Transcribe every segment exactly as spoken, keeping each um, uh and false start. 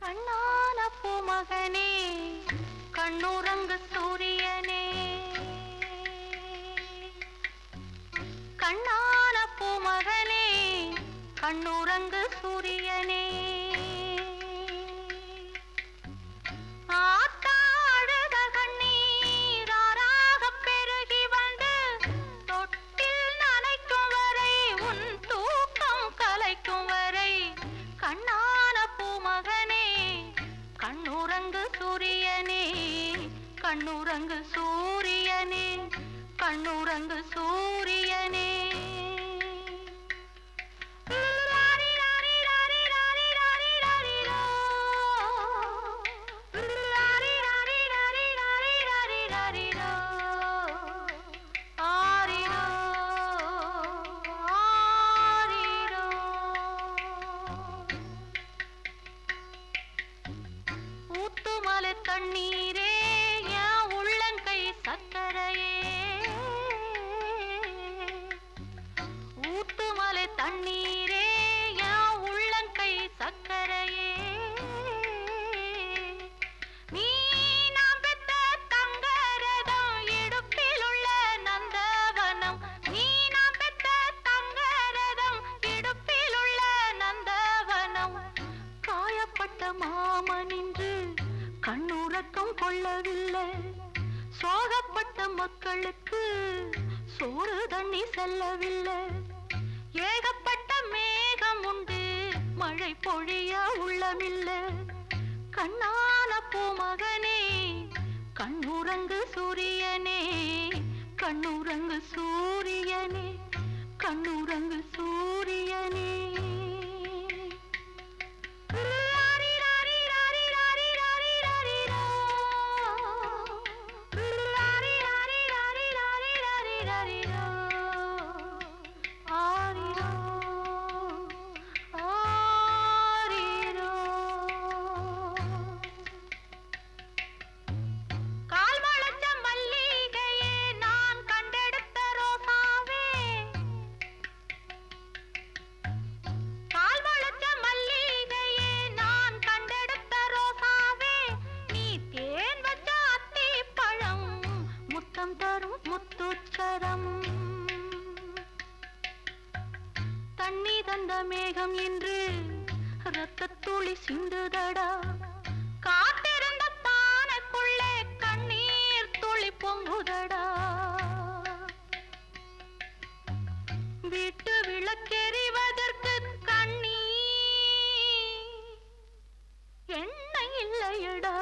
கண்ணான பூமகனே கண்ணுறங்கு சூரியனே கண்ணான பூமகனே கண்ணுறங்கு சூரியனே ஆத்தாழுத கண்ணீர் ஆறாகப் பெருகி வந்து தொட்டில் நனைக்கும் வரை உன் தூக்கம் கலைக்கும் வரை கண்ணான பூமகனே கண்ணுறங்கு சூரியனே கண்ணுறங்கு சூரியனே கண்ணுறங்கு சூரியனே ஊத்துமலை தண்ணீரே என் உள்ளங்கை சக்கரையே ஊத்துமலை தண்ணீரே என் உள்ளங்கை சக்கரையே நீ நாம் பெற்ற தங்கரதம் இடுப்பில் உள்ள நந்தவனம் நீ நாம் பெற்ற தங்கரதம் இடுப்பில் உள்ள நந்தவனம் காயப்பட்ட மாமனின்று கண்ணுறக்கம் கொள்ளவில்லை சோகப்பட்ட மக்களுக்கு சோறு தண்ணி செல்லவில்லை ஏகப்பட்ட மேகம் உண்டு மழை பொழிய உள்ளமில்லை கண்ணான பூமகனே கண்ணுறங்கு சூரியனே கண்ணுறங்கு சூரியனே கண்ணுறங்கு சூரியனே தண்ணி தந்த மேகம் என்று ரத்தத்துளி சிந்துதடா காத்திருந்த தானக்குள்ளே கண்ணீர் துளி பொங்குதடா வீட்டு விளக்கெறிவதற்கு கண்ணீர் எண்ணெய் இல்லையடா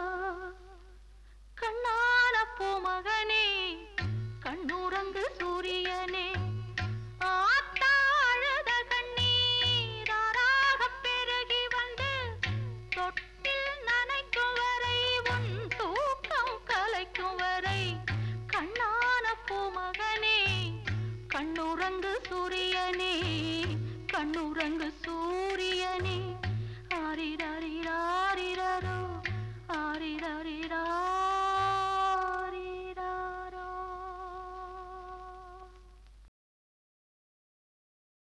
கண்ணான பூமகனே கண்ணுறங்கு சூரியனே ஆத்தாழுத கண்ணீர் ஆறாகப் பெருகி வந்து தொட்டில் நனைக்கும் வரை உன் தூக்கம் கலைக்கும் வரை கண்ணான பூமகனே கண்ணுறங்கு சூரியனே கண்ணுறங்கு சூரியனே